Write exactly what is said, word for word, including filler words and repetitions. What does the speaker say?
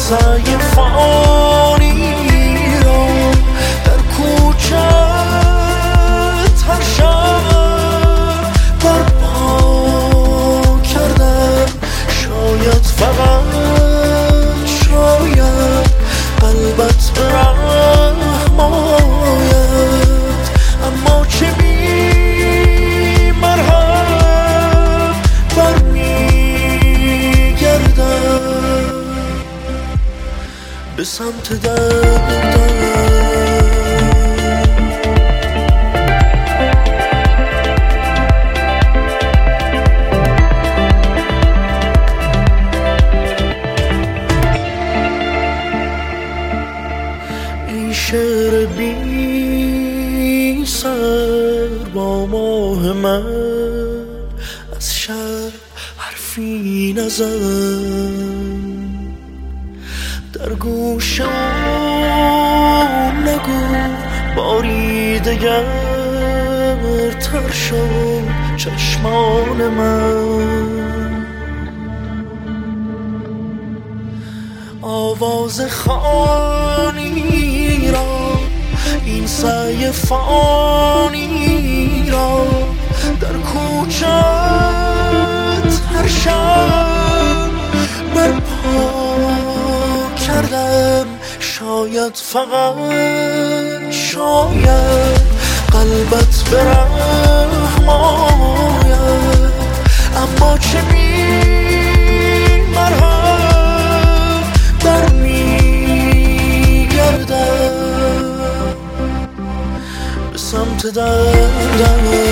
سعی فانی را در کوچت هر شب برپا کردم. شاید فقط شاید قلبت به رحم آید، اما چه بی مرهم برمیگردم به سمت دردم. شعر بی سر با ماه من از شب حرفی نزن، در گوشم نگو باری دگر تر شد چشمان من. آواز خوانی را این سعی فانی را در کوچت هر شب برپا کردم. شاید فقط شاید قلبت به رحم آید، اما چه بی مرهم برمیگردم به سمت دردم.